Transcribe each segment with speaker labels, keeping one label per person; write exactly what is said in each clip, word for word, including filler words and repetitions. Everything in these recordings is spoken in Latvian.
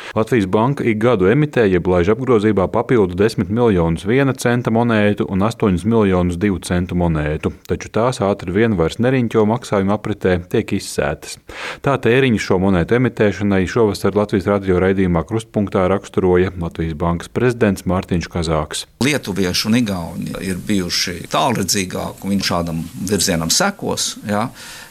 Speaker 1: Latvijas Banka ik gadu emitē, jeb laiž apgrozībā papildu desmit miljonus viena centa monētu un astoņus miljonus divu centu monētu, taču tās ātri vien vairs neriņķo maksājumu apritē, tiek izsētas. Tā tēriņu šo monētu emitēšanai šovasar Latvijas radio raidījumā Krustpunktā raksturoja Latvijas Bankas prezidents Mārtiņš Kazāks.
Speaker 2: Lietuvieši un igauni ir bijuši tālredzīgāki, un viņi šādam virzienam sekos. Ja?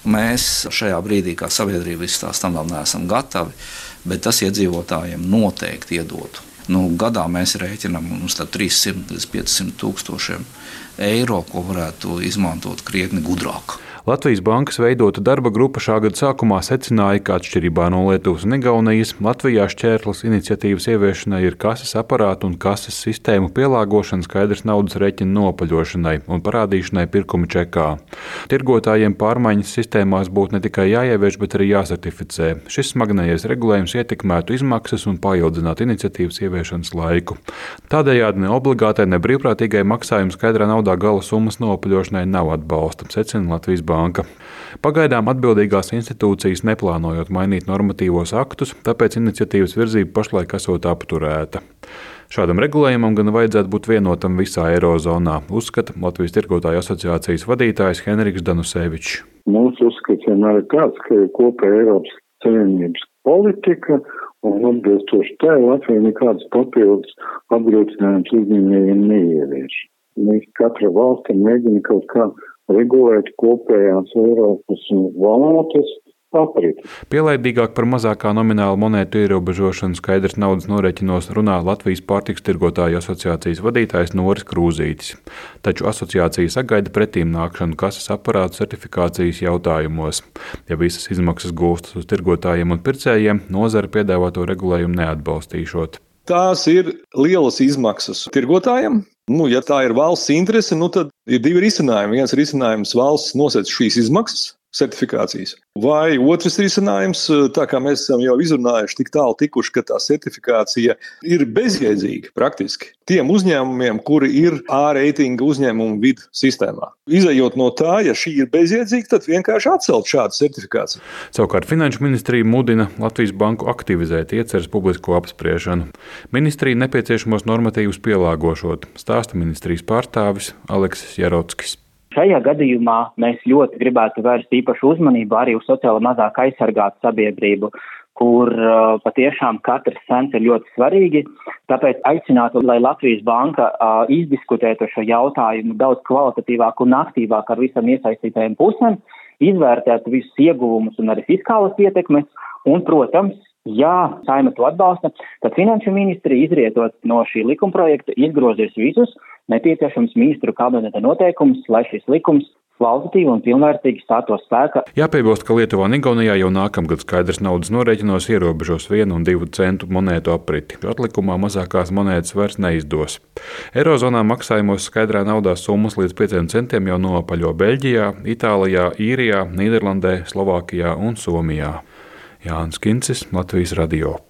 Speaker 2: Mēs šajā brīdī, kā sabiedrība, tam vēl neesam gatavi, bet tas iedzīvotājiem noteikti iedotu. Nu, gadā mēs rēķinām uz trīssimt līdz piecsimt tūkstošiem eiro, ko varētu izmantot krietni gudrāk.
Speaker 1: Latvijas Bankas veidota darba grupa šā gada sākumā secināja, ka atšķirībā no Lietuvas un Igaunijas, Latvijā šķērslis iniciatīvas ieviešanai ir kases aparātu un kases sistēmu pielāgošana skaidrs naudas rēķina nopaļošanai un parādīšanai pirkuma čekā. Tirgotājiem pārmaiņas sistēmās būtu ne tikai jāievieš, bet arī jāsertificē. Šis smagnējais regulējums ietekmētu izmaksas un paildzinātu iniciatīvas ieviešanas laiku. Tādējādi ne obligātai, ne brīvprātīgai maksājuma skaidrā naudā gala summas nopaļošanai nav atbalsta, secina Latvijas Banka. Pagaidām atbildīgās institūcijas neplānojot mainīt normatīvos aktus, tāpēc iniciatīvas virzība pašlaik esot apturēta. Šādam regulējumam gan vajadzētu būt vienotam visā Eirozonā, uzskata Latvijas tirgotāju asociācijas vadītājs Henriks Danusevičs.
Speaker 3: Mūsu uzskats vienmēr ir tāds, ka ir kopēja Eiropas Savienības politika un atbilstoši tai Latvija nekādas papildus apgrūtinājumus uzņēmējiem neievieš. Mēs katra valsts mēģina kaut kā regulēt kopējās Eiropas valūtas apriti.
Speaker 1: Pielaidīgāk par mazākā nomināla monētu ierobežošanu skaidrs naudas norēķinos runā Latvijas pārtikas tirgotāju asociācijas vadītājs Noris Krūzītis. Taču asociācija sagaida pretīm nākšanu kases aparātu certifikācijas jautājumos. Ja visas izmaksas gūstas uz tirgotājiem un pircējiem, nozare piedāvāto regulējumu neatbalstīšot.
Speaker 4: Tās ir lielas izmaksas tirgotājiem. Nu, ja tā ir valsts interese, nu tad ir divi risinājumi. Viens risinājums valsts nosēc šīs izmaksas, certifikācijas. Vai otrs risinājums, tā kā mēs esam jau izrunājuši tik tālu tikuši, ka tā certifikācija ir bezjēdzīga praktiski tiem uzņēmumiem, kuri ir A-reitinga uzņēmumu vidu sistēmā. Izejot no tā, ja šī ir bezjēdzīga, tad vienkārši atcelt šādu certifikāciju.
Speaker 1: Savukārt Finanšu ministrija mudina Latvijas Banku aktivizēt ieceres publisko apspriešanu. Ministrija nepieciešamos normatīvus pielāgošot, stāsta ministrijas pārstāvis Aleksis Jarockis.
Speaker 5: Šajā gadījumā mēs ļoti gribētu vērst īpašu uzmanību arī uz sociāli mazāk aizsargātu sabiedrību, kur uh, patiešām katrs cents ir ļoti svarīgi. Tāpēc aicinātu, lai Latvijas Banka uh, izdiskutētu šo jautājumu daudz kvalitatīvāk un aktīvāk ar visam iesaistītajiem pusēm, izvērtētu visus ieguvumus un arī fiskālas ietekmes un, protams, ja Saeima to atbalsta, tad Finanšu ministrija izrietot no šī likumprojekta izgrozīs visus nepieciešams ministru kabineta noteikumus, lai šis likums kvalitatīvi un pilnvērtīgi stātos spēkā.
Speaker 1: Jāpiebilst, ka Lietuvā un Igaunijā jau nākamgad skaidrs naudas norēķinos ierobežos vienu un divu centu monētu apriti. Atlikumā mazākās monētas vairs neizdos. Eirozonā maksājumos skaidrā naudā summas līdz pieciem centiem jau nopaļo Beļģijā, Itālijā, Īrijā, Nīderlandē, Slovākijā un Somijā. Jānis Kincis, Latvijas radio.